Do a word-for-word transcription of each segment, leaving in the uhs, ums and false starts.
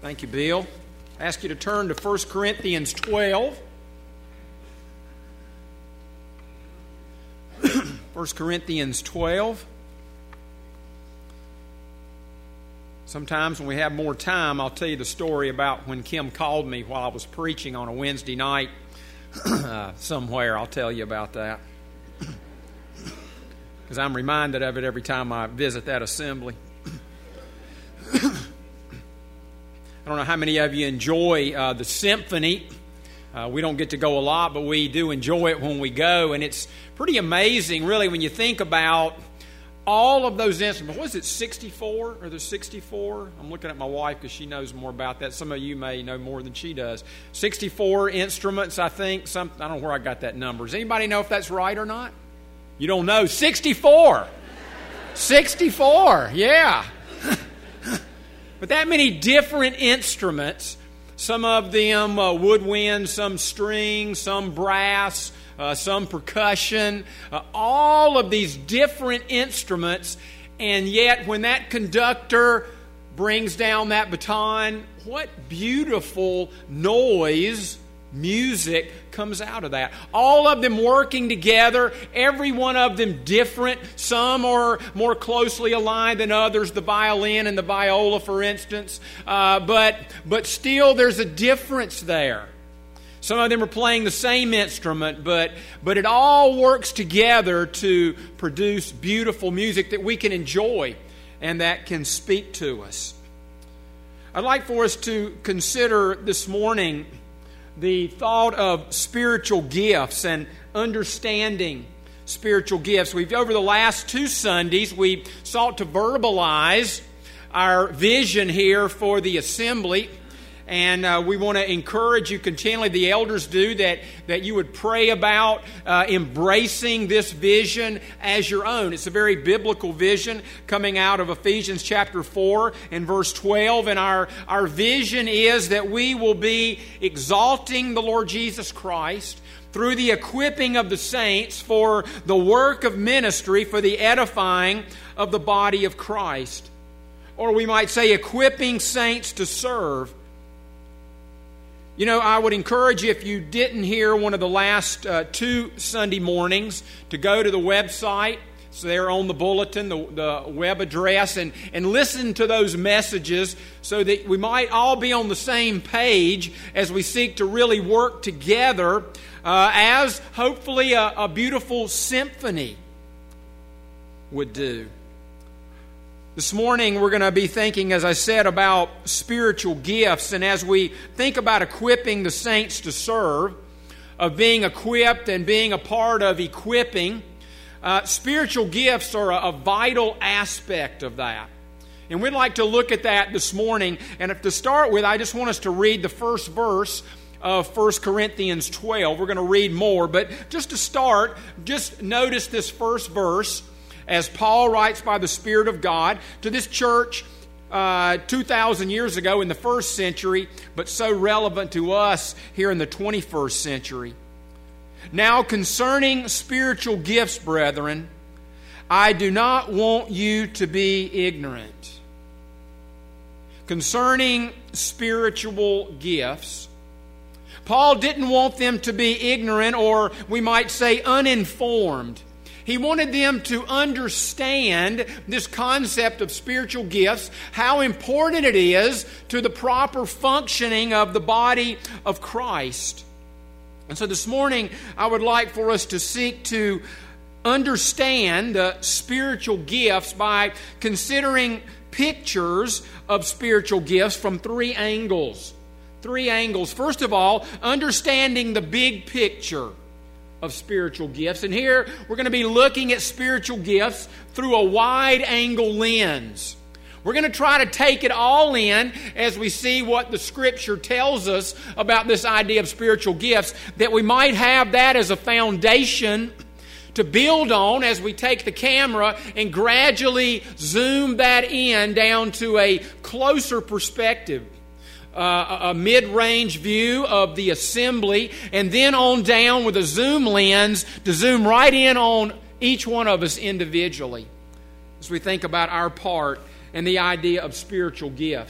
Thank you, Bill. I ask you to turn to First Corinthians twelve. First Corinthians twelve. Sometimes when we have more time, I'll tell you the story about when Kim called me while I was preaching on a Wednesday night uh, somewhere. I'll tell you about that. Because I'm reminded of it every time I visit that assembly. I don't know how many of you enjoy uh, the symphony. Uh, we don't get to go a lot, but we do enjoy it when we go. And it's pretty amazing, really, when you think about all of those instruments. What is it, sixty-four? Are there sixty-four? I'm looking at my wife because she knows more about that. Some of you may know more than she does. sixty-four instruments, I think. Some, I don't know where I got that number. Does anybody know if that's right or not? You don't know. sixty-four. sixty-four, yeah. But that many different instruments, some of them uh, woodwind, some strings, some brass, uh, some percussion, uh, all of these different instruments, and yet when that conductor brings down that baton, what beautiful noise, music comes out of that. All of them working together, every one of them different. Some are more closely aligned than others, the violin and the viola, for instance. Uh, but, but still there's a difference there. Some of them are playing the same instrument, but, but it all works together to produce beautiful music that we can enjoy and that can speak to us. I'd like for us to consider this morning the thought of spiritual gifts and understanding spiritual gifts. We've, over the last two Sundays, we sought to verbalize our vision here for the assembly. And uh, we want to encourage you continually, the elders do, that, that you would pray about uh, embracing this vision as your own. It's a very biblical vision coming out of Ephesians chapter four and verse twelve. And our, our vision is that we will be exalting the Lord Jesus Christ through the equipping of the saints for the work of ministry, for the edifying of the body of Christ. Or we might say equipping saints to serve. You know, I would encourage you, if you didn't hear one of the last uh, two Sunday mornings, to go to the website. It's there on the bulletin, the, the web address, and, and listen to those messages so that we might all be on the same page as we seek to really work together uh, as hopefully a, a beautiful symphony would do. This morning we're going to be thinking, as I said, about spiritual gifts. And as we think about equipping the saints to serve, of being equipped and being a part of equipping, uh, spiritual gifts are a, a vital aspect of that. And we'd like to look at that this morning. And if to start with, I just want us to read the first verse of First Corinthians twelve. We're going to read more, but just to start, just notice this first verse. As Paul writes by the Spirit of God to this church uh, two thousand years ago in the first century, but so relevant to us here in the twenty-first century. Now concerning spiritual gifts, brethren, I do not want you to be ignorant. Concerning spiritual gifts, Paul didn't want them to be ignorant, or we might say uninformed. He wanted them to understand this concept of spiritual gifts, how important it is to the proper functioning of the body of Christ. And so this morning, I would like for us to seek to understand the spiritual gifts by considering pictures of spiritual gifts from three angles. Three angles. First of all, understanding the big picture of spiritual gifts. And here we're going to be looking at spiritual gifts through a wide-angle lens. We're going to try to take it all in as we see what the Scripture tells us about this idea of spiritual gifts, that we might have that as a foundation to build on as we take the camera and gradually zoom that in down to a closer perspective. Uh, a mid-range view of the assembly, and then on down with a zoom lens to zoom right in on each one of us individually as we think about our part and the idea of spiritual gifts.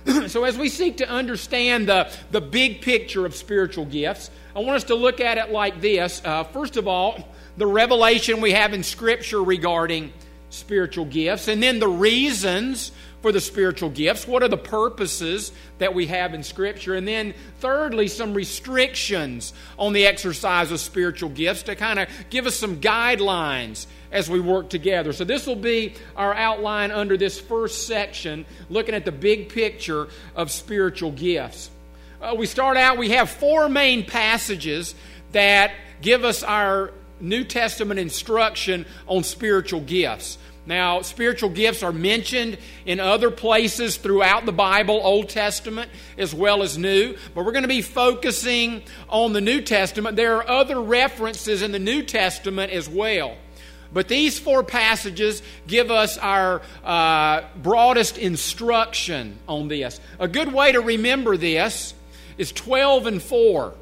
So as we seek to understand the, the big picture of spiritual gifts, I want us to look at it like this. Uh, first of all, the revelation we have in Scripture regarding spiritual gifts, and then the reasons for the spiritual gifts. What are the purposes that we have in Scripture? And then thirdly, some restrictions on the exercise of spiritual gifts to kind of give us some guidelines as we work together. So this will be our outline under this first section, looking at the big picture of spiritual gifts. Uh, we start out, we have four main passages that give us our New Testament instruction on spiritual gifts. Now, spiritual gifts are mentioned in other places throughout the Bible, Old Testament as well as New. But we're going to be focusing on the New Testament. There are other references in the New Testament as well. But these four passages give us our uh, broadest instruction on this. A good way to remember this is twelve and four.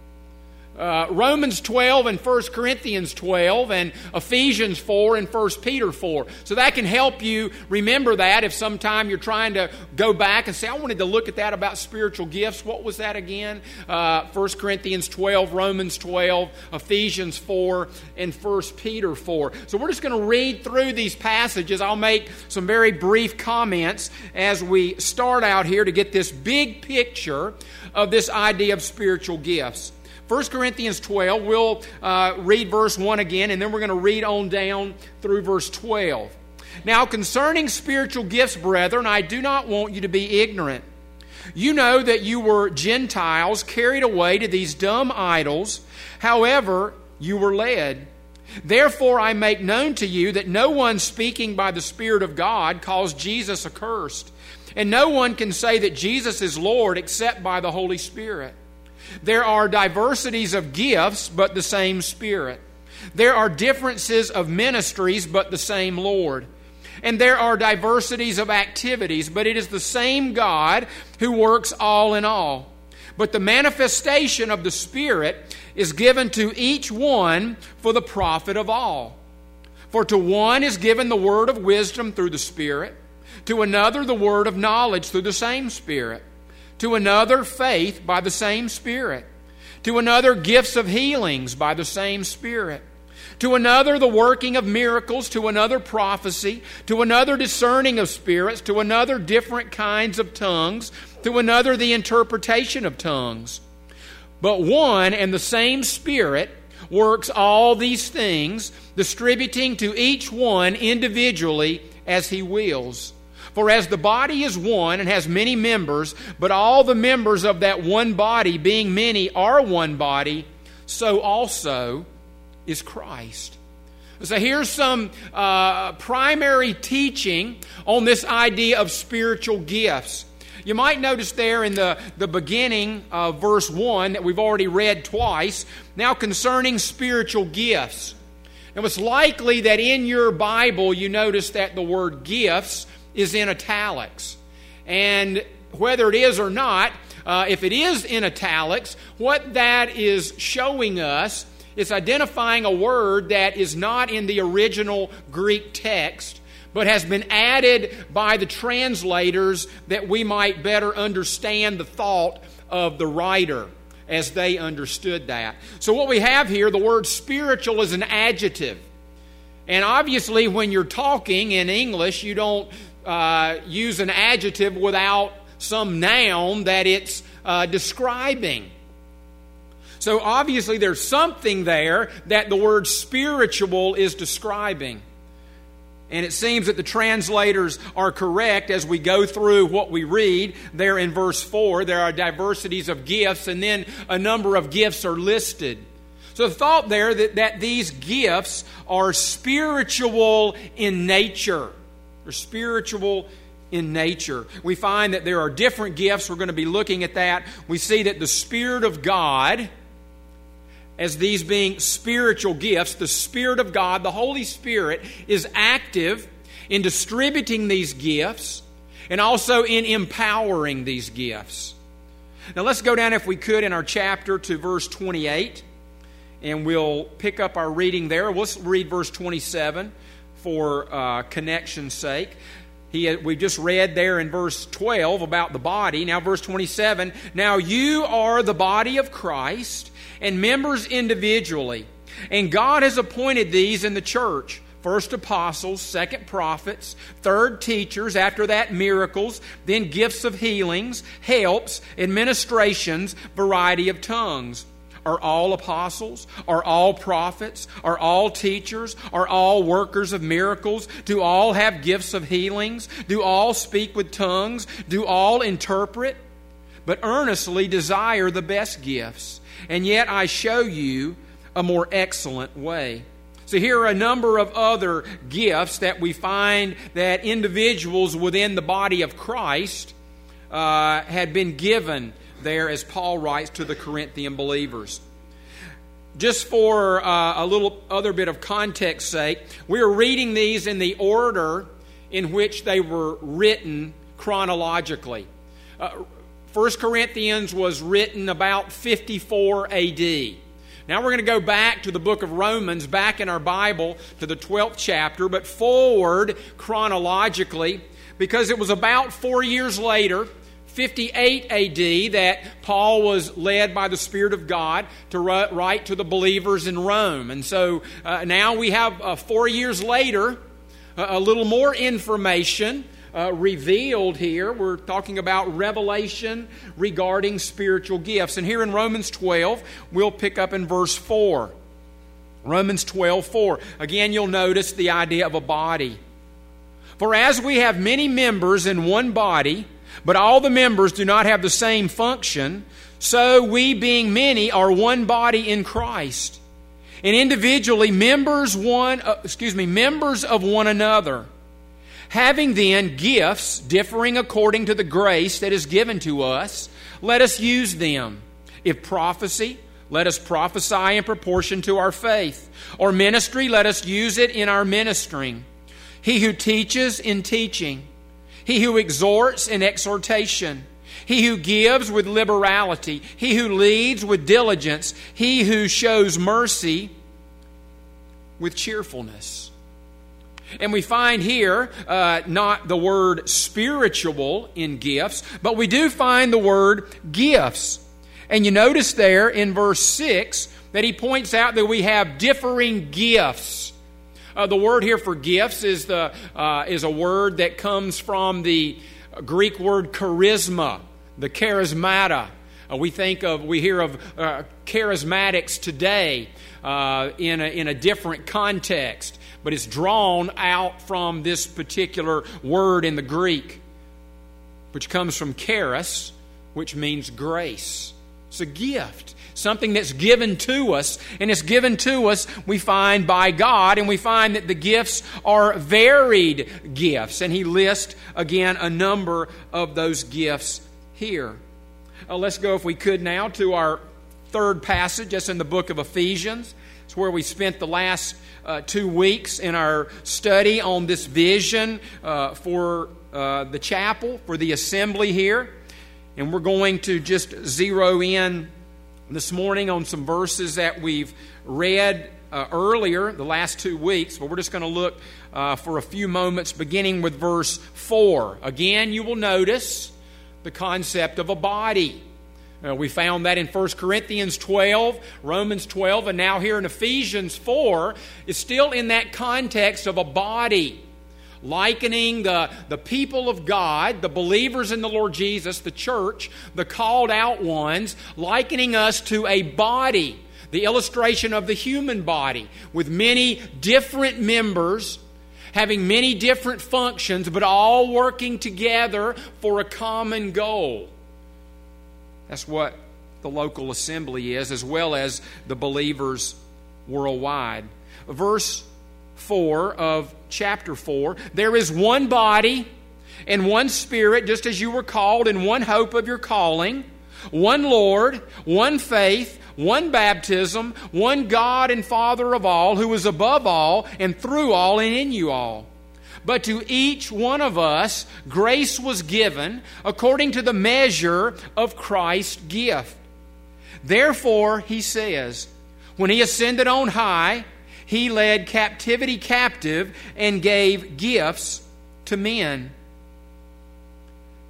Uh, Romans twelve and First Corinthians twelve and Ephesians four and First Peter four. So that can help you remember that if sometime you're trying to go back and say, I wanted to look at that about spiritual gifts. What was that again? Uh, First Corinthians twelve, Romans twelve, Ephesians four, and First Peter four. So we're just going to read through these passages. I'll make some very brief comments as we start out here to get this big picture of this idea of spiritual gifts. First Corinthians twelve, we'll uh, read verse one again, and then we're going to read on down through verse twelve. Now, concerning spiritual gifts, brethren, I do not want you to be ignorant. You know that you were Gentiles carried away to these dumb idols, however you were led. Therefore I make known to you that no one speaking by the Spirit of God calls Jesus accursed, and no one can say that Jesus is Lord except by the Holy Spirit. There are diversities of gifts, but the same Spirit. There are differences of ministries, but the same Lord. And there are diversities of activities, but it is the same God who works all in all. But the manifestation of the Spirit is given to each one for the profit of all. For to one is given the word of wisdom through the Spirit, to another the word of knowledge through the same Spirit, to another faith by the same Spirit, to another gifts of healings by the same Spirit, to another the working of miracles, to another prophecy, to another discerning of spirits, to another different kinds of tongues, to another the interpretation of tongues. But one and the same Spirit works all these things, distributing to each one individually as He wills. For as the body is one and has many members, but all the members of that one body, being many, are one body, so also is Christ. So here's some uh, primary teaching on this idea of spiritual gifts. You might notice there in the, the beginning of verse one that we've already read twice, now concerning spiritual gifts. Now it's likely that in your Bible you notice that the word gifts is in italics. And whether it is or not, uh, if it is in italics, what that is showing us is identifying a word that is not in the original Greek text, but has been added by the translators that we might better understand the thought of the writer as they understood that. So what we have here, the word spiritual is an adjective. And obviously when you're talking in English, you don't Uh, use an adjective without some noun that it's uh, describing. So obviously there's something there that the word spiritual is describing. And it seems that the translators are correct as we go through what we read. There in verse four, there are diversities of gifts, and then a number of gifts are listed. So the thought there that, that these gifts are spiritual in nature. They're spiritual in nature. We find that there are different gifts. We're going to be looking at that. We see that the Spirit of God, as these being spiritual gifts, the Spirit of God, the Holy Spirit, is active in distributing these gifts and also in empowering these gifts. Now let's go down, if we could, in our chapter to verse twenty-eight, and we'll pick up our reading there. Let's read verse twenty-seven. For uh, connection's sake. He, we just read there in verse twelve about the body. Now verse twenty-seven, now you are the body of Christ and members individually. And God has appointed these in the church. First apostles, second prophets, third teachers, after that miracles, then gifts of healings, helps, administrations, variety of tongues. Are all apostles? Are all prophets? Are all teachers? Are all workers of miracles? Do all have gifts of healings? Do all speak with tongues? Do all interpret? But earnestly desire the best gifts. And yet I show you a more excellent way. So here are a number of other gifts that we find that individuals within the body of Christ uh, had been given there, as Paul writes to the Corinthian believers. Just for uh, a little other bit of context sake, we are reading these in the order in which they were written chronologically. Uh, First Corinthians was written about fifty-four A D Now we're going to go back to the book of Romans, back in our Bible to the twelfth chapter, but forward chronologically, because it was about four years later, fifty-eight A D, that Paul was led by the Spirit of God to write to the believers in Rome. And so uh, now we have uh, four years later, uh, a little more information uh, revealed here. We're talking about revelation regarding spiritual gifts. And here in Romans twelve, we'll pick up in verse four. Romans twelve, four. Again, you'll notice the idea of a body. For as we have many members in one body, but all the members do not have the same function, so we, being many, are one body in Christ, and individually members one, uh, excuse me, members of one another. Having then gifts differing according to the grace that is given to us, let us use them. If prophecy, let us prophesy in proportion to our faith. Or ministry, let us use it in our ministering. He who teaches, in teaching. He who exhorts, in exhortation. He who gives, with liberality. He who leads, with diligence. He who shows mercy, with cheerfulness. And we find here uh, not the word spiritual in gifts, but we do find the word gifts. And you notice there in verse six that he points out that we have differing gifts. Uh, the word here for gifts is the uh, is a word that comes from the Greek word charisma, the charismata. Uh, we think of, we hear of uh, charismatics today uh, in a, in a different context, but it's drawn out from this particular word in the Greek, which comes from charis, which means grace. It's a gift. Something that's given to us, and it's given to us, we find, by God, and we find that the gifts are varied gifts. And he lists, again, a number of those gifts here. Uh, let's go, if we could, now to our third passage. That's in the book of Ephesians. It's where we spent the last uh, two weeks in our study on this vision uh, for uh, the chapel, for the assembly here. And we're going to just zero in this morning on some verses that we've read uh, earlier, the last two weeks, but we're just going to look uh, for a few moments, beginning with verse four. Again, you will notice the concept of a body. Uh, we found that in First Corinthians twelve, Romans twelve, and now here in Ephesians four, is still in that context of a body. Likening the, the people of God, the believers in the Lord Jesus, the church, the called out ones, likening us to a body, the illustration of the human body, with many different members, having many different functions, but all working together for a common goal. That's what the local assembly is, as well as the believers worldwide. Verse four of chapter four, there is one body and one Spirit, just as you were called in one hope of your calling, one Lord, one faith, one baptism, one God and Father of all, who is above all and through all and in you all. But to each one of us grace was given according to the measure of Christ's gift. Therefore, he says, when he ascended on high, he led captivity captive and gave gifts to men.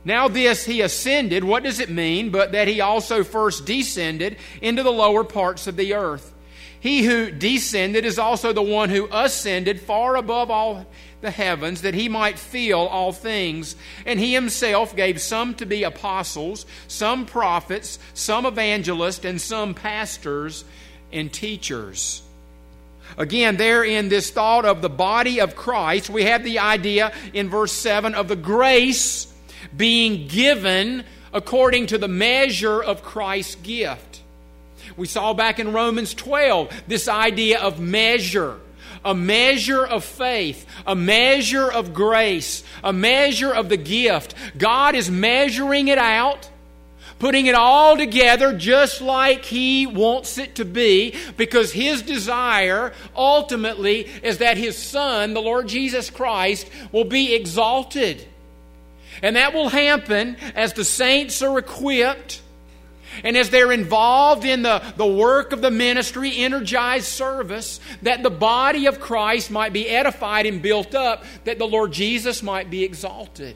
Now this he ascended, what does it mean? But that he also first descended into the lower parts of the earth. He who descended is also the one who ascended far above all the heavens, that he might fill all things. And he himself gave some to be apostles, some prophets, some evangelists, and some pastors and teachers. Again, there in this thought of the body of Christ, we have the idea in verse seven of the grace being given according to the measure of Christ's gift. We saw back in Romans twelve this idea of measure. A measure of faith, a measure of grace, a measure of the gift. God is measuring it out, putting it all together just like He wants it to be, because His desire ultimately is that His Son, the Lord Jesus Christ, will be exalted. And that will happen as the saints are equipped and as they're involved in the, the work of the ministry, energized service, that the body of Christ might be edified and built up, that the Lord Jesus might be exalted.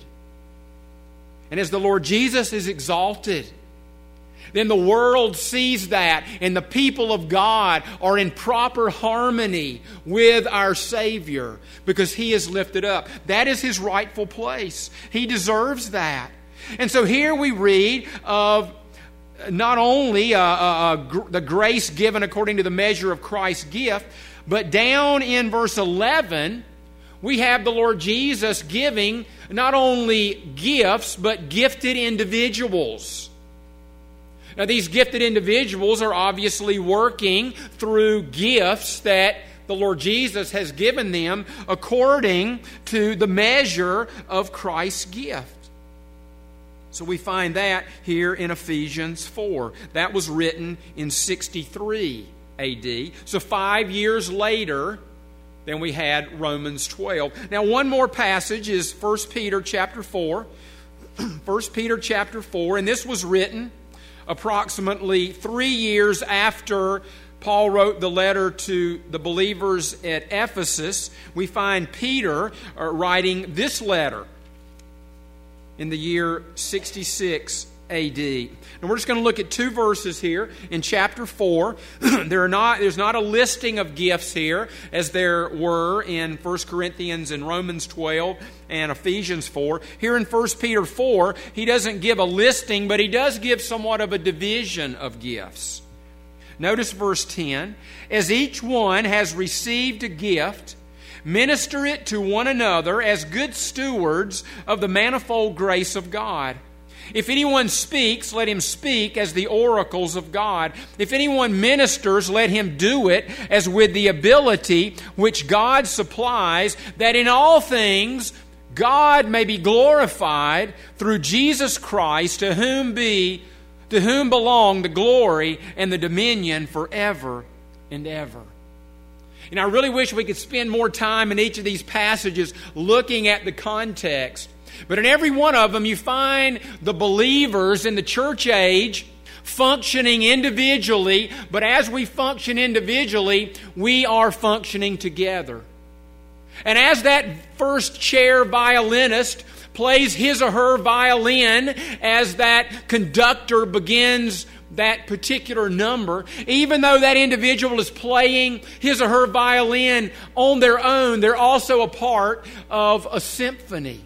And as the Lord Jesus is exalted, then the world sees that, and the people of God are in proper harmony with our Savior because He is lifted up. That is His rightful place. He deserves that. And so here we read of not only uh, uh, gr- the grace given according to the measure of Christ's gift, but down in verse eleven, we have the Lord Jesus giving not only gifts, but gifted individuals. Now, these gifted individuals are obviously working through gifts that the Lord Jesus has given them according to the measure of Christ's gift. So we find that here in Ephesians four. That was written in sixty-three A D. So five years later, then we had Romans twelve. Now one more passage is First Peter chapter four. First Peter chapter four, and this was written approximately three years after Paul wrote the letter to the believers at Ephesus. We find Peter uh, writing this letter in the year sixty-six A D. And we're just going to look at two verses here in chapter four. there are not, there's not a listing of gifts here as there were in First Corinthians and Romans twelve and Ephesians four. Here in First Peter four, he doesn't give a listing, but he does give somewhat of a division of gifts. Notice verse ten. As each one has received a gift, minister it to one another as good stewards of the manifold grace of God. If anyone speaks, let him speak as the oracles of God. If anyone ministers, let him do it as with the ability which God supplies, that in all things God may be glorified through Jesus Christ, to whom be to whom belong the glory and the dominion forever and ever. And I really wish we could spend more time in each of these passages looking at the context. But in every one of them, you find the believers in the church age functioning individually. But as we function individually, we are functioning together. And as that first chair violinist plays his or her violin, as that conductor begins that particular number, even though that individual is playing his or her violin on their own, they're also a part of a symphony,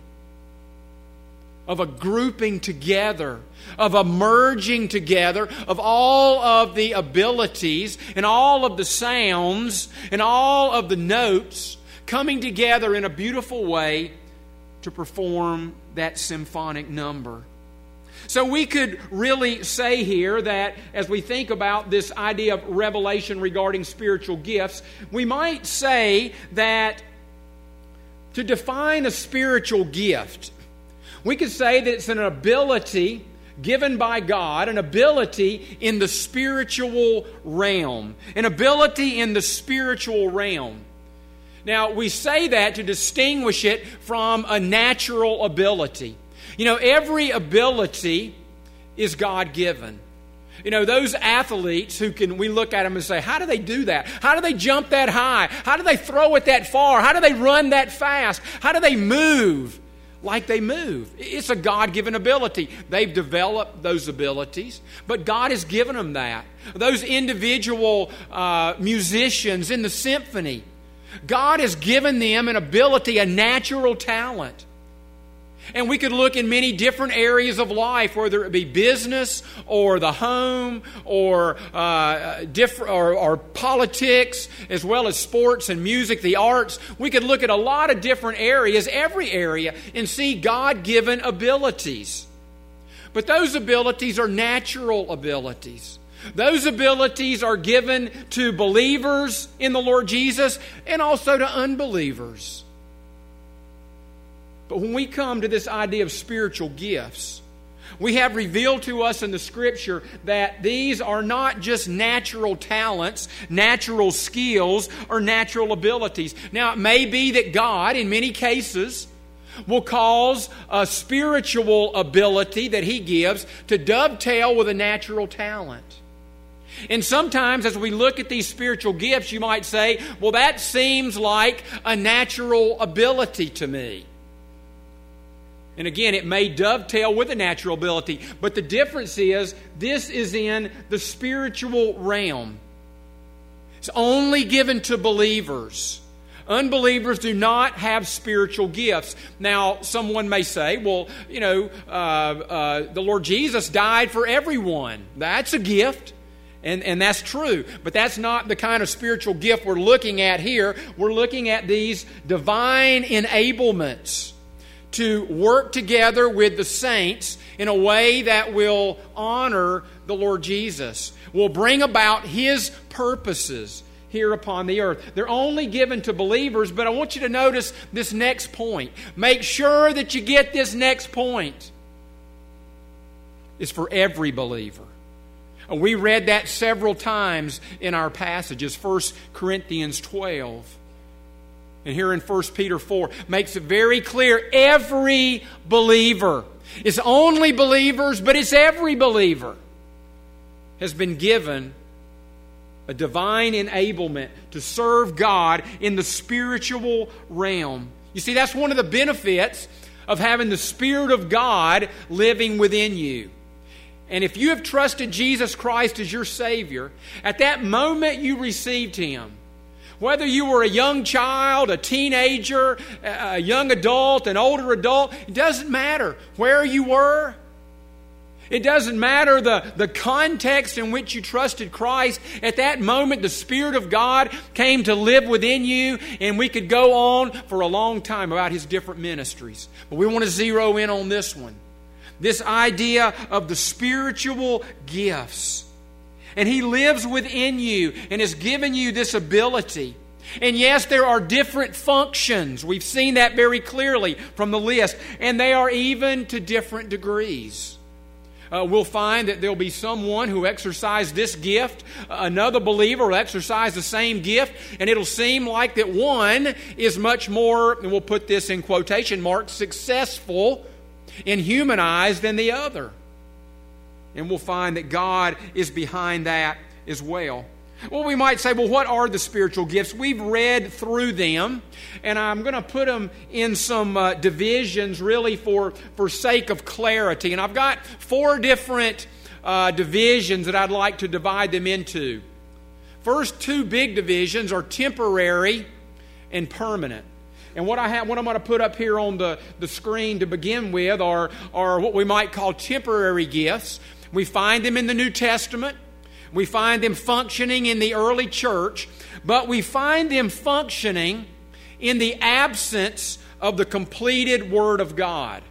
of a grouping together, of a merging together of all of the abilities and all of the sounds and all of the notes coming together in a beautiful way to perform that symphonic number. So we could really say here that as we think about this idea of revelation regarding spiritual gifts, we might say that to define a spiritual gift, we could say that it's an ability given by God, an ability in the spiritual realm, an ability in the spiritual realm. Now, we say that to distinguish it from a natural ability. You know, every ability is God-given. You know, those athletes who can, we look at them and say, how do they do that? How do they jump that high? How do they throw it that far? How do they run that fast? How do they move like they move. It's a God-given ability. They've developed those abilities, but God has given them that. Those individual uh, musicians in the symphony, God has given them an ability, a natural talent. And we could look in many different areas of life, whether it be business or the home or uh, different or, or politics, as well as sports and music, the arts. We could look at a lot of different areas, every area, and see God-given abilities. But those abilities are natural abilities. Those abilities are given to believers in the Lord Jesus and also to unbelievers. But when we come to this idea of spiritual gifts, we have revealed to us in the Scripture that these are not just natural talents, natural skills, or natural abilities. Now, it may be that God, in many cases, will cause a spiritual ability that He gives to dovetail with a natural talent. And sometimes as we look at these spiritual gifts, you might say, well, that seems like a natural ability to me. And again, it may dovetail with a natural ability, but the difference is this is in the spiritual realm. It's only given to believers. Unbelievers do not have spiritual gifts. Now, someone may say, well, you know, uh, uh, the Lord Jesus died for everyone. That's a gift. And, and that's true. But that's not the kind of spiritual gift we're looking at here. We're looking at these divine enablements to work together with the saints in a way that will honor the Lord Jesus, will bring about His purposes here upon the earth. They're only given to believers, but I want you to notice this next point. Make sure that you get this next point. It's for every believer. We read that several times in our passages. First Corinthians twelve. And here in First Peter four, makes it very clear, every believer. It's only believers, but it's every believer has been given a divine enablement to serve God in the spiritual realm. You see, that's one of the benefits of having the Spirit of God living within you. And if you have trusted Jesus Christ as your Savior, at that moment you received Him, whether you were a young child, a teenager, a young adult, an older adult, it doesn't matter where you were. It doesn't matter the, the context in which you trusted Christ. At that moment, the Spirit of God came to live within you, and we could go on for a long time about His different ministries. But we want to zero in on this one. This idea of the spiritual gifts. And He lives within you and has given you this ability. And yes, there are different functions. We've seen that very clearly from the list. And they are even to different degrees. Uh, we'll find that there'll be someone who exercised this gift. Another believer will exercise the same gift. And it'll seem like that one is much more, and we'll put this in quotation marks, successful in human eyes than the other. And we'll find that God is behind that as well. Well, we might say, well, what are the spiritual gifts? We've read through them, and I'm going to put them in some uh, divisions really for, for sake of clarity. And I've got four different uh, divisions that I'd like to divide them into. First two big divisions are temporary and permanent. And what, I have, what I'm going to put up here on the, the screen to begin with are, are what we might call temporary gifts. We find them in the New Testament. We find them functioning in the early church. But we find them functioning in the absence of the completed Word of God.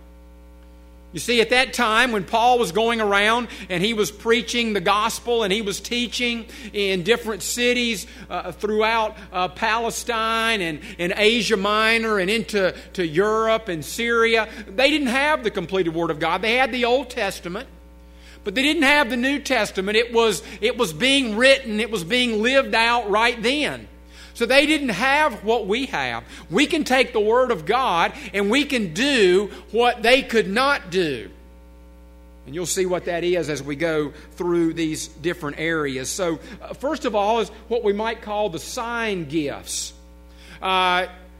You see, at that time when Paul was going around and he was preaching the gospel and he was teaching in different cities uh, throughout uh, Palestine and, and Asia Minor and into to Europe and Syria, they didn't have the completed Word of God. They had the Old Testament, but they didn't have the New Testament. It was, it was being written, it was being lived out right then. So they didn't have what we have. We can take the Word of God and we can do what they could not do. And you'll see what that is as we go through these different areas. So uh, first of all is what we might call the sign gifts. Uh,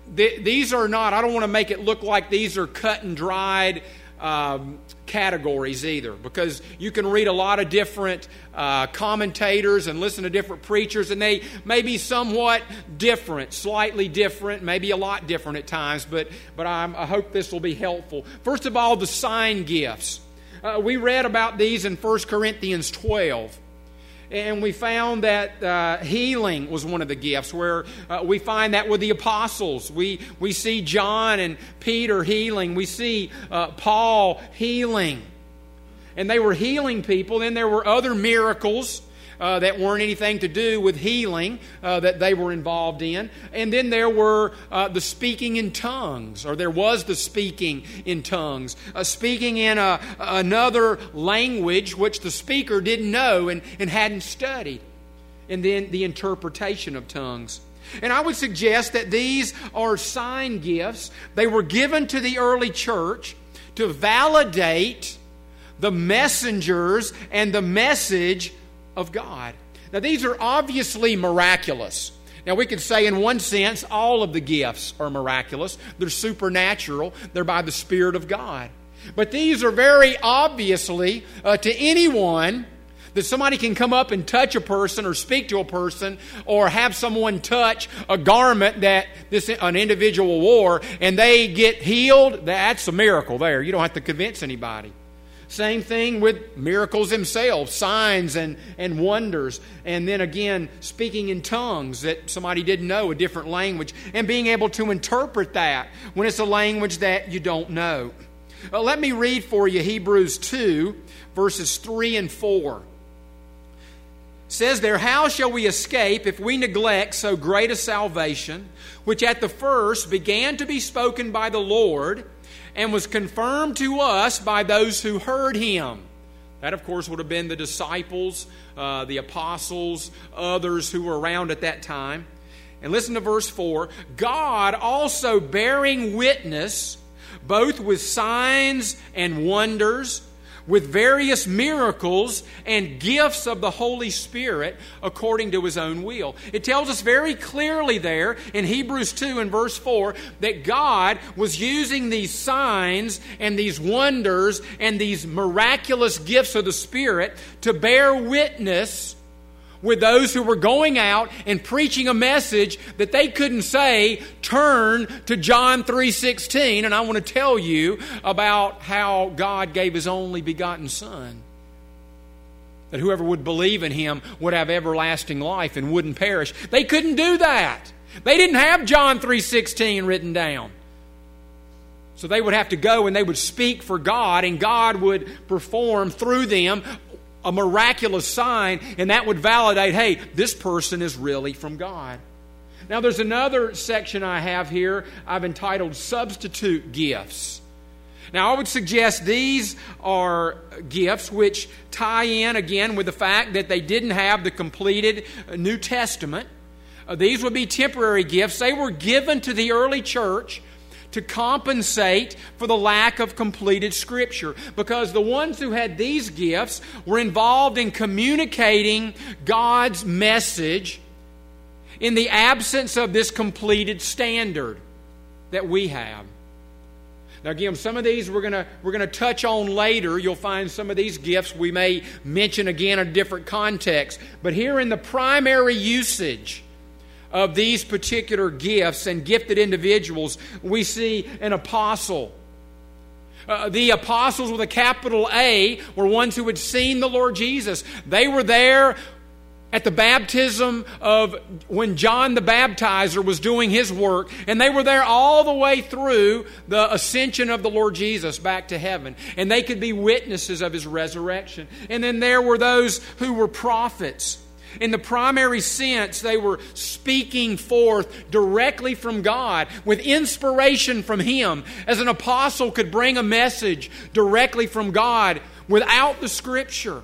th- these are not, I don't want to make it look like these are cut and dried um, categories either, because you can read a lot of different uh, commentators and listen to different preachers, and they may be somewhat different, slightly different, maybe a lot different at times, but, but I'm, I hope this will be helpful. First of all, the sign gifts. Uh, we read about these in First Corinthians twelve. And we found that uh, healing was one of the gifts, where uh, we find that with the apostles. We we see John and Peter healing. We see uh, Paul healing. And they were healing people. Then there were other miracles uh, that weren't anything to do with healing uh, that they were involved in. And then there were uh, the speaking in tongues, or there was the speaking in tongues. Uh, speaking in a, another language which the speaker didn't know and, and hadn't studied. And then the interpretation of tongues. And I would suggest that these are sign gifts. They were given to the early church to validate the messengers and the message of God. Now, these are obviously miraculous. Now, we could say in one sense all of the gifts are miraculous. They're supernatural. They're by the Spirit of God. But these are very obviously uh, to anyone that somebody can come up and touch a person or speak to a person or have someone touch a garment that this an individual wore and they get healed. That's a miracle there. You don't have to convince anybody. Same thing with miracles themselves, signs and, and wonders. And then again, speaking in tongues that somebody didn't know, a different language, and being able to interpret that when it's a language that you don't know. Uh, let me read for you Hebrews two, verses three and four. It says there, "How shall we escape if we neglect so great a salvation, which at the first began to be spoken by the Lord, and was confirmed to us by those who heard Him?" That, of course, would have been the disciples, uh, the apostles, others who were around at that time. And listen to verse four. "God also bearing witness, both with signs and wonders, with various miracles and gifts of the Holy Spirit according to His own will." It tells us very clearly there in Hebrews two and verse four that God was using these signs and these wonders and these miraculous gifts of the Spirit to bear witness with those who were going out and preaching a message that they couldn't say, turn to John three sixteen, and I want to tell you about how God gave His only begotten Son, that whoever would believe in Him would have everlasting life and wouldn't perish. They couldn't do that. They didn't have John three sixteen written down. So they would have to go and they would speak for God, and God would perform through them a miraculous sign, and that would validate, hey, this person is really from God. Now, there's another section I have here I've entitled Substitute Gifts. Now, I would suggest these are gifts which tie in, again, with the fact that they didn't have the completed New Testament. Uh, these would be temporary gifts. They were given to the early church to compensate for the lack of completed Scripture, because the ones who had these gifts were involved in communicating God's message in the absence of this completed standard that we have. Now again, some of these we're going to we're going to touch on later. You'll find some of these gifts we may mention again in a different context. But here in the primary usage of these particular gifts and gifted individuals, we see an apostle. Uh, the apostles with a capital A were ones who had seen the Lord Jesus. They were there at the baptism of when John the Baptizer was doing his work, and they were there all the way through the ascension of the Lord Jesus back to heaven, and they could be witnesses of His resurrection. And then there were those who were prophets. In the primary sense, they were speaking forth directly from God with inspiration from Him, as an apostle could bring a message directly from God without the Scripture.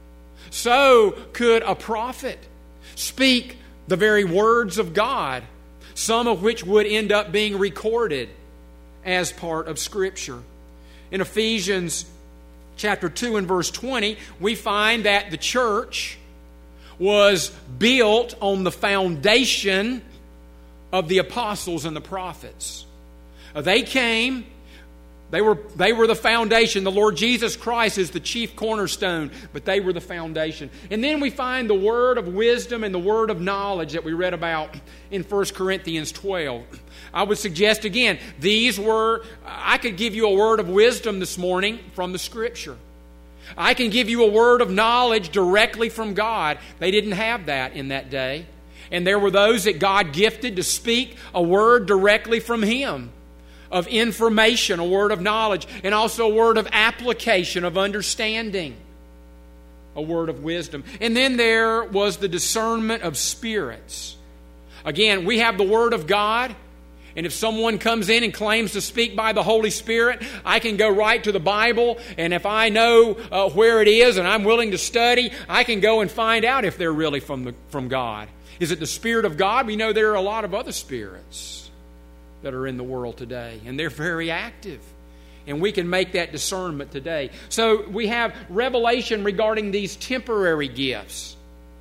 So could a prophet speak the very words of God, some of which would end up being recorded as part of Scripture. In Ephesians chapter two and verse twenty, we find that the church was built on the foundation of the apostles and the prophets. Uh, they came, they were, they were the foundation. The Lord Jesus Christ is the chief cornerstone, but they were the foundation. And then we find the word of wisdom and the word of knowledge that we read about in First Corinthians twelve. I would suggest again, these were, I could give you a word of wisdom this morning from the Scripture. I can give you a word of knowledge directly from God. They didn't have that in that day. And there were those that God gifted to speak a word directly from Him, of information, a word of knowledge, and also a word of application, of understanding, a word of wisdom. And then there was the discernment of spirits. Again, we have the Word of God. And if someone comes in and claims to speak by the Holy Spirit, I can go right to the Bible, and if I know uh, where it is and I'm willing to study, I can go and find out if they're really from the, from God. Is it the Spirit of God? We know there are a lot of other spirits that are in the world today, and they're very active. And we can make that discernment today. So we have revelation regarding these temporary gifts.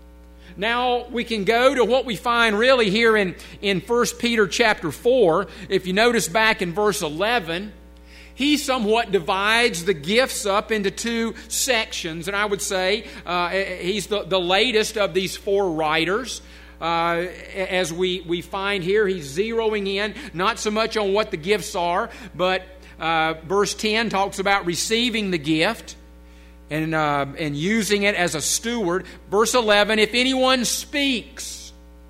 Now we can go to what we find really here in, in First Peter chapter four. If you notice back in verse eleven, he somewhat divides the gifts up into two sections. And I would say uh, he's the, the latest of these four writers. Uh, as we, we find here, he's zeroing in not so much on what the gifts are, but uh, verse ten talks about receiving the gift. And, uh, and using it as a steward. Verse eleven, if anyone speaks.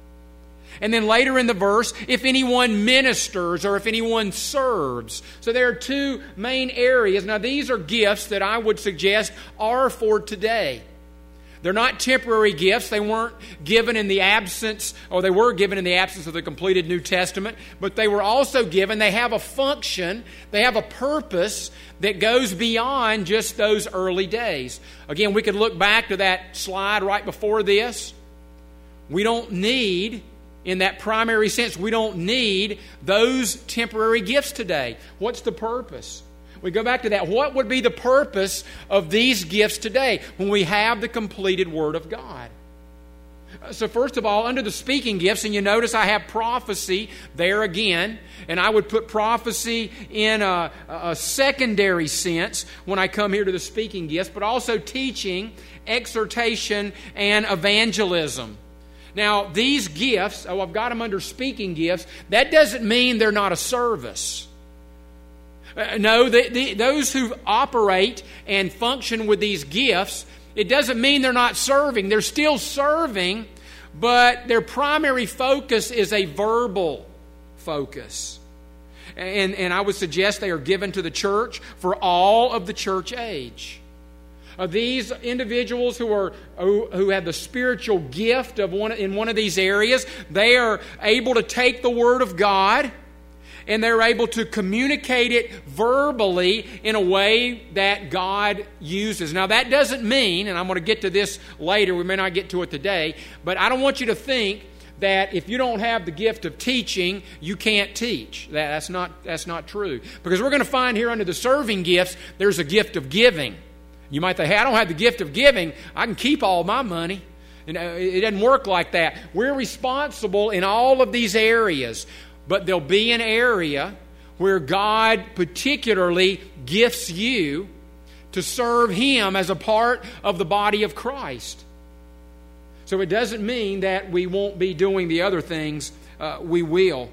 And then later in the verse, if anyone ministers or if anyone serves. So there are two main areas. Now these are gifts that I would suggest are for today. They're not temporary gifts. They weren't given in the absence, or they were given in the absence of the completed New Testament, but they were also given. They have a function. They have a purpose that goes beyond just those early days. Again, we could look back to that slide right before this. We don't need, in that primary sense, we don't need those temporary gifts today. What's the purpose? We go back to that. What would be the purpose of these gifts today when we have the completed Word of God? So first of all, under the speaking gifts, and you notice I have prophecy there again, and I would put prophecy in a, a secondary sense when I come here to the speaking gifts, but also teaching, exhortation, and evangelism. Now, these gifts, oh, I've got them under speaking gifts, that doesn't mean they're not a service. Uh, no, the, the, those who operate and function with these gifts, it doesn't mean they're not serving. They're still serving, but their primary focus is a verbal focus. And, and I would suggest they are given to the church for all of the church age. Uh, these individuals who are who, who have the spiritual gift of one in one of these areas, they are able to take the Word of God, and they're able to communicate it verbally in a way that God uses. Now, that doesn't mean, and I'm going to get to this later, we may not get to it today, but I don't want you to think that if you don't have the gift of teaching, you can't teach. That, that's not, that's not true. Because we're going to find here under the serving gifts, there's a gift of giving. You might think, hey, I don't have the gift of giving. I can keep all my money. You know, it doesn't work like that. We're responsible in all of these areas. But there'll be an area where God particularly gifts you to serve Him as a part of the body of Christ. So it doesn't mean that we won't be doing the other things. Uh, we will.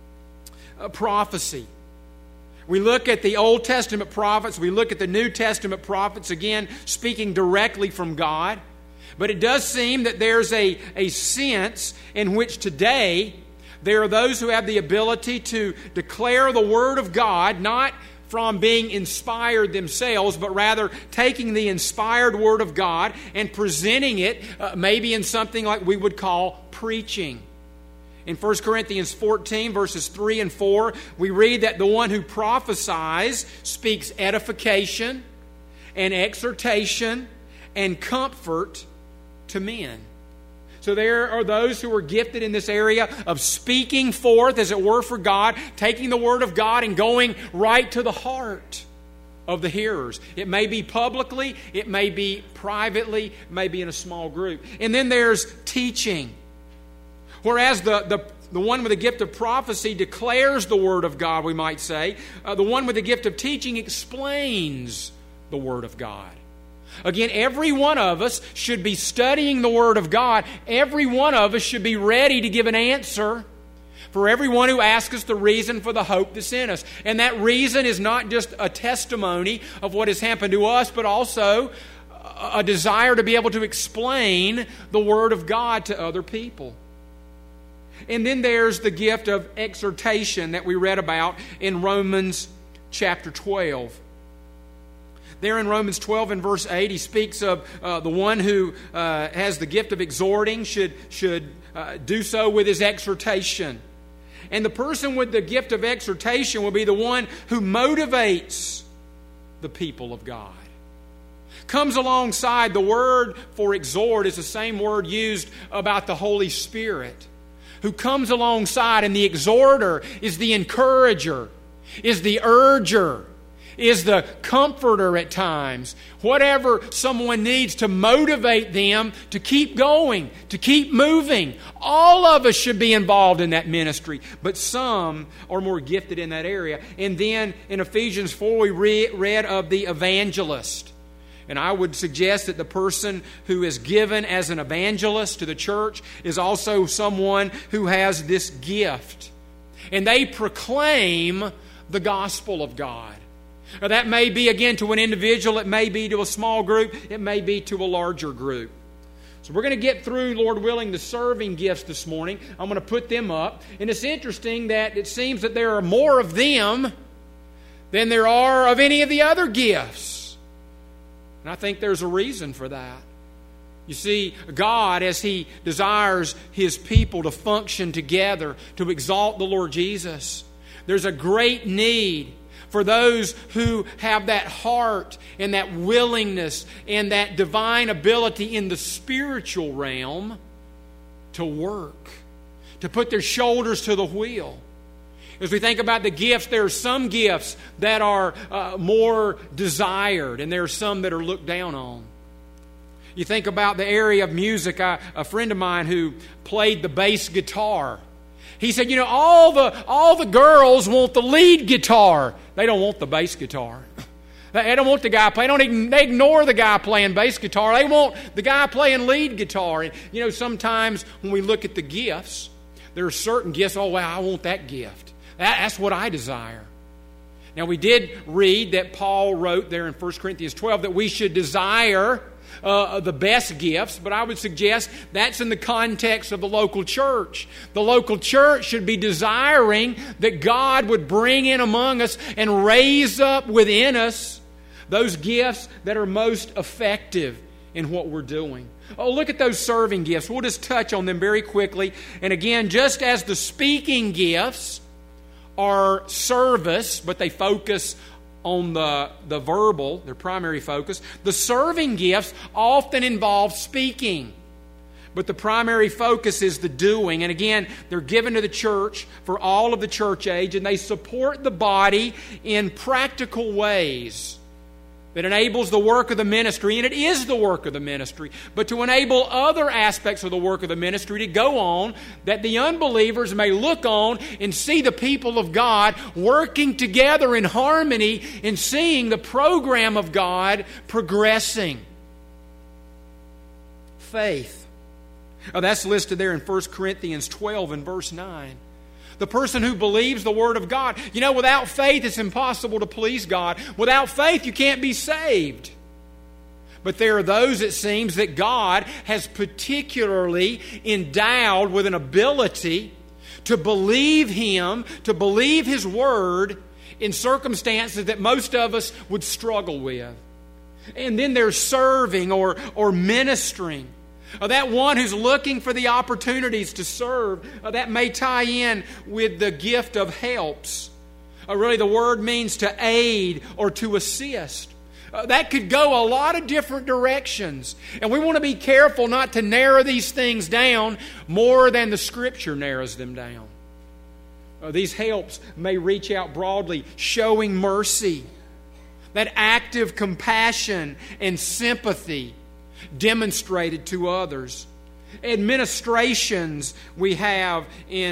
Uh, prophecy. We look at the Old Testament prophets. We look at the New Testament prophets, again, speaking directly from God. But it does seem that there's a, a sense in which today there are those who have the ability to declare the Word of God, not from being inspired themselves, but rather taking the inspired Word of God and presenting it uh, maybe in something like we would call preaching. In First Corinthians fourteen, verses three and four, we read that the one who prophesies speaks edification and exhortation and comfort to men. So there are those who are gifted in this area of speaking forth, as it were, for God, taking the Word of God and going right to the heart of the hearers. It may be publicly, it may be privately, it may be in a small group. And then there's teaching. Whereas the, the, the one with the gift of prophecy declares the Word of God, we might say. Uh, the one with the gift of teaching explains the Word of God. Again, every one of us should be studying the Word of God. Every one of us should be ready to give an answer for everyone who asks us the reason for the hope that's in us. And that reason is not just a testimony of what has happened to us, but also a desire to be able to explain the Word of God to other people. And then there's the gift of exhortation that we read about in Romans chapter twelve. There in Romans twelve and verse eight, he speaks of uh, the one who uh, has the gift of exhorting should, should uh, do so with his exhortation. And the person with the gift of exhortation will be the one who motivates the people of God. Comes alongside, the word for exhort is the same word used about the Holy Spirit, who comes alongside, and the exhorter is the encourager, is the urger, is the comforter at times. Whatever someone needs to motivate them to keep going, to keep moving. All of us should be involved in that ministry, but some are more gifted in that area. And then in Ephesians four, we read, read of the evangelist. And I would suggest that the person who is given as an evangelist to the church is also someone who has this gift. And they proclaim the gospel of God. Now, that may be, again, to an individual. It may be to a small group. It may be to a larger group. So we're going to get through, Lord willing, the serving gifts this morning. I'm going to put them up. And it's interesting that it seems that there are more of them than there are of any of the other gifts. And I think there's a reason for that. You see, God, as He desires His people to function together, to exalt the Lord Jesus, there's a great need for those who have that heart and that willingness and that divine ability in the spiritual realm to work, to put their shoulders to the wheel. As we think about the gifts, there are some gifts that are uh, more desired, and there are some that are looked down on. You think about the area of music. I, a friend of mine who played the bass guitar, he said, you know, all the all the girls want the lead guitar. They don't want the bass guitar. They don't want the guy playing. They don't they ignore the guy playing bass guitar. They want the guy playing lead guitar. And, you know, sometimes when we look at the gifts, there are certain gifts. Oh, wow, I want that gift. That, that's what I desire. Now, we did read that Paul wrote there in First Corinthians twelve that we should desire Uh, the best gifts, but I would suggest that's in the context of the local church. The local church should be desiring that God would bring in among us and raise up within us those gifts that are most effective in what we're doing. Oh, look at those serving gifts. We'll just touch on them very quickly. And again, just as the speaking gifts are service, but they focus on the, the verbal, their primary focus, the serving gifts often involve speaking. But the primary focus is the doing. And again, they're given to the church for all of the church age, and they support the body in practical ways that enables the work of the ministry, and it is the work of the ministry, but to enable other aspects of the work of the ministry to go on, that the unbelievers may look on and see the people of God working together in harmony and seeing the program of God progressing. Faith. Oh, that's listed there in First Corinthians twelve and verse nine. The person who believes the Word of God. You know, without faith, it's impossible to please God. Without faith, you can't be saved. But there are those, it seems, that God has particularly endowed with an ability to believe Him, to believe His Word in circumstances that most of us would struggle with. And then there's serving or, or ministering. Uh, that one who's looking for the opportunities to serve, uh, that may tie in with the gift of helps. Uh, really, the word means to aid or to assist. Uh, that could go a lot of different directions. And we want to be careful not to narrow these things down more than the Scripture narrows them down. Uh, these helps may reach out broadly, showing mercy, that active compassion and sympathy demonstrated to others. Administrations we have in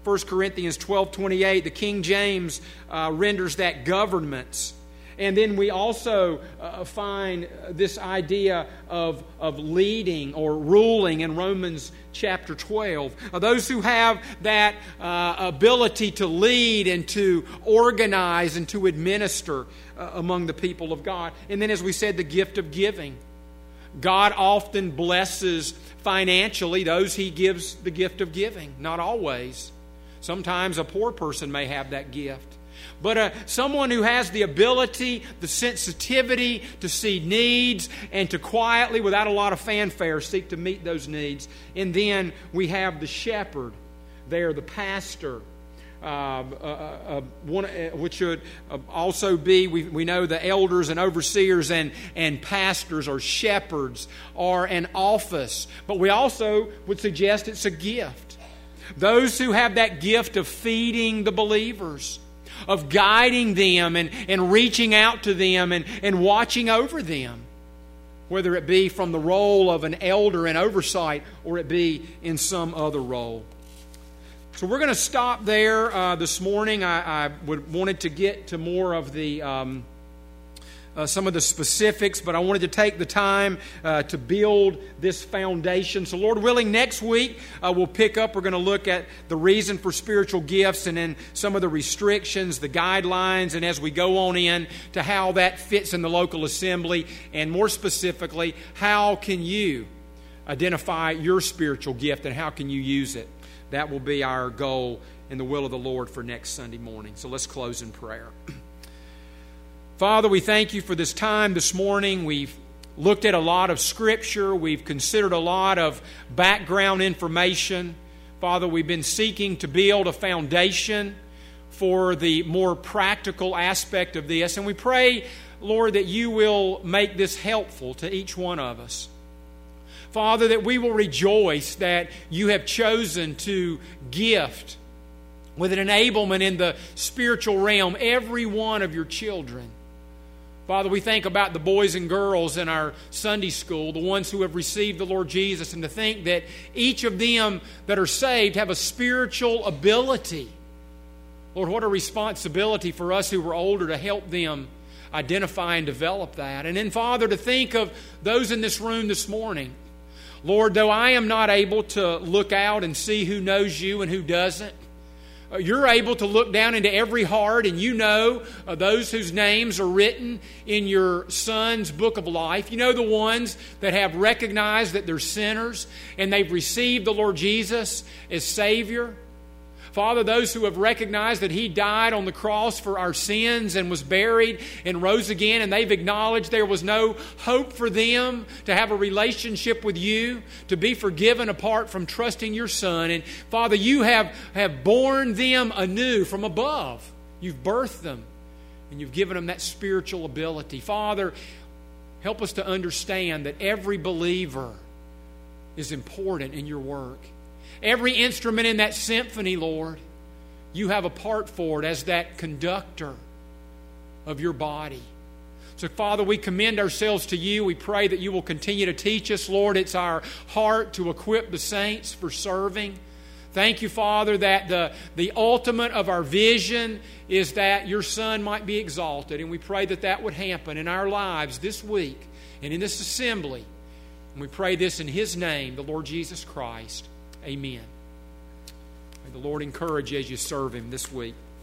First Corinthians twelve twenty-eight. The King James uh, renders that governments. And then we also uh, find this idea of, of leading or ruling in Romans chapter twelve. Uh, those who have that uh, ability to lead and to organize and to administer uh, among the people of God. And then, as we said, the gift of giving. God often blesses financially those He gives the gift of giving. Not always. Sometimes a poor person may have that gift. But uh, someone who has the ability, the sensitivity to see needs and to quietly, without a lot of fanfare, seek to meet those needs. And then we have the shepherd there, the pastor, uh, uh, uh, one, uh, which should uh, also be, we, we know the elders and overseers and, and pastors or shepherds are an office. But we also would suggest it's a gift. Those who have that gift of feeding the believers, of guiding them and, and reaching out to them and, and watching over them, whether it be from the role of an elder in oversight or it be in some other role. So we're going to stop there uh, this morning. I, I would wanted to get to more of the um, uh, some of the specifics, but I wanted to take the time uh, to build this foundation. So Lord willing, next week uh, we'll pick up. We're going to look at the reason for spiritual gifts and then some of the restrictions, the guidelines, and as we go on in to how that fits in the local assembly, and more specifically, how can you identify your spiritual gift and how can you use it? That will be our goal in the will of the Lord for next Sunday morning. So let's close in prayer. Father, we thank You for this time this morning. We've looked at a lot of Scripture. We've considered a lot of background information. Father, we've been seeking to build a foundation for the more practical aspect of this. And we pray, Lord, that You will make this helpful to each one of us. Father, that we will rejoice that You have chosen to gift with an enablement in the spiritual realm every one of Your children. Father, we think about the boys and girls in our Sunday school, the ones who have received the Lord Jesus, and to think that each of them that are saved have a spiritual ability. Lord, what a responsibility for us who were older to help them identify and develop that. And then, Father, to think of those in this room this morning. Lord, though I am not able to look out and see who knows You and who doesn't, You're able to look down into every heart, and You know uh, those whose names are written in Your Son's book of life. You know the ones that have recognized that they're sinners and they've received the Lord Jesus as Savior. Father, those who have recognized that He died on the cross for our sins and was buried and rose again, and they've acknowledged there was no hope for them to have a relationship with You, to be forgiven apart from trusting Your Son. And Father, You have, have born them anew from above. You've birthed them, and You've given them that spiritual ability. Father, help us to understand that every believer is important in Your work. Every instrument in that symphony, Lord, You have a part for it as that conductor of Your body. So, Father, we commend ourselves to You. We pray that You will continue to teach us, Lord. It's our heart to equip the saints for serving. Thank You, Father, that the, the ultimate of our vision is that Your Son might be exalted. And we pray that that would happen in our lives this week and in this assembly. And we pray this in His name, the Lord Jesus Christ. Amen. May the Lord encourage you as you serve Him this week.